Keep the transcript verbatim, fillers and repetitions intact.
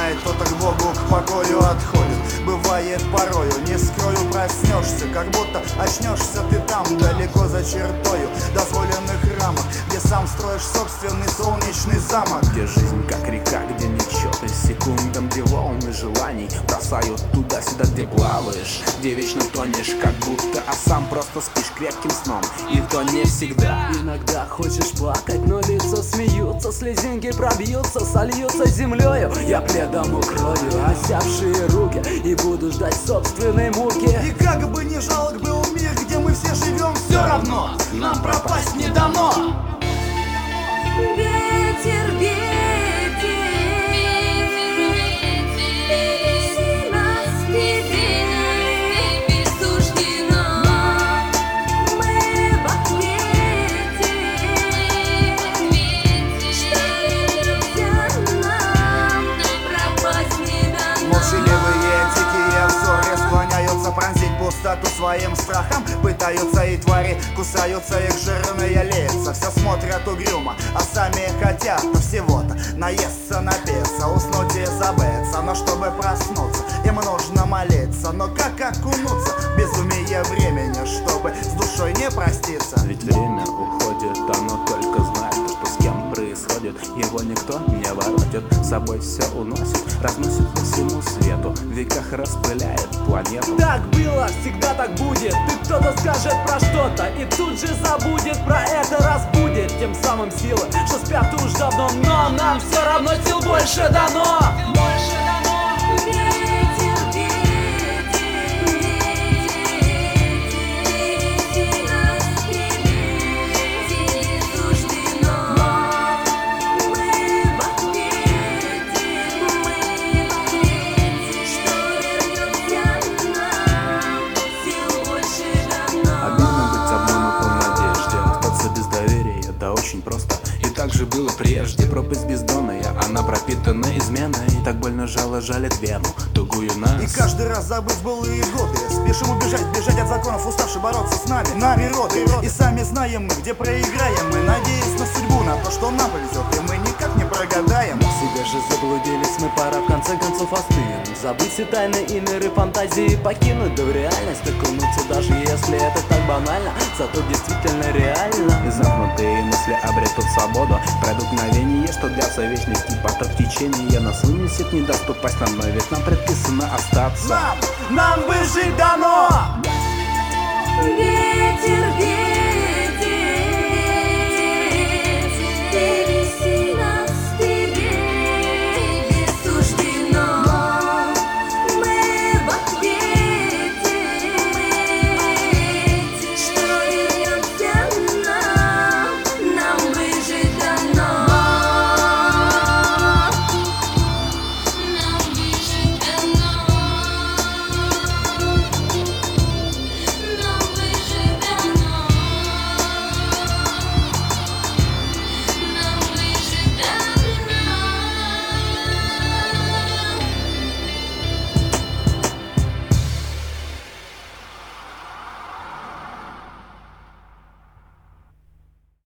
знает, тот к Богу, к покою отходит. Бывает порою, не скрою, проснешься, как будто очнешься ты там, далеко за чертою дозволенных рамок, где сам строишь собственный солнечный замок. Где жизнь как река, где нечеты секундам, где волны желаний бросают туда-сюда, где плаваешь, где вечно тонешь, как будто, а сам просто спишь крепким сном, и то не всегда. Иногда хочешь плакать, но лица смеются, слезинки пробьются, сольются землею. Я пледом укрою осявшие руки и буду ждать собственной муки. И как бы ни жалок был мир, где мы все живем, все равно нам пропасть не дано. Ветер, ветер, перенеси нас к тебе, не суждено. Мы в ответе, что вернемся нам, пропасть не дано. Молчаливые дикие взоры склоняются пронзить пустоту своим страхом. Пытаются и твари, кусаются их жирные лица. Все смотрят угрюмо, а сами хотят всего-то наесться, напиться, уснуть и забыться. Но чтобы проснуться, им нужно молиться. Но как окунуться в безумие времени, чтобы с душой не проститься? Ведь время уходит, оно только знает, что с кем происходит. Его никто не воротит, с собой все уносит, разносит по всему свету, в веках распыляет планету. Так было, всегда так будет. Ты кто-то скажет про что-то и тут же забудет про это, разбудит тем самым силы, что спят уж давно. Но нам все равно сил больше дано. Больше дано. Ветер, ветер, перенеси нас к тебе, не суждено. Мы в ответе, мы в ответе, что вернемся нам, сил больше дано. Обидно быть обманутым в надежде, остаться без доверия, да очень просто. И так же было прежде, пропасть бездонная, она пропитана изменой. Так больно жало жалит вену, тугую нас. И каждый раз забыть былые годы, спешим убежать, бежать от законов, уставши бороться с нами, на природы. И сами знаем мы, где проиграем мы, надеясь на судьбу, на то, что нам повезет, и мы никак не прогадаем. В себе же заблудились мы, пора в конце концов остынуть. Забыть все тайны и миры фантазии покинуть, да в реальность окунуться, даже если это так банально, зато действительно реально. И замкнутые мысли обретут свободу, пройдут мгновения, что длятся вечности. Поток течения нас вынесет, не даст упасть на дно, ведь нам предписано остаться. Нам, нам бы жить дано! Ветер, ветер.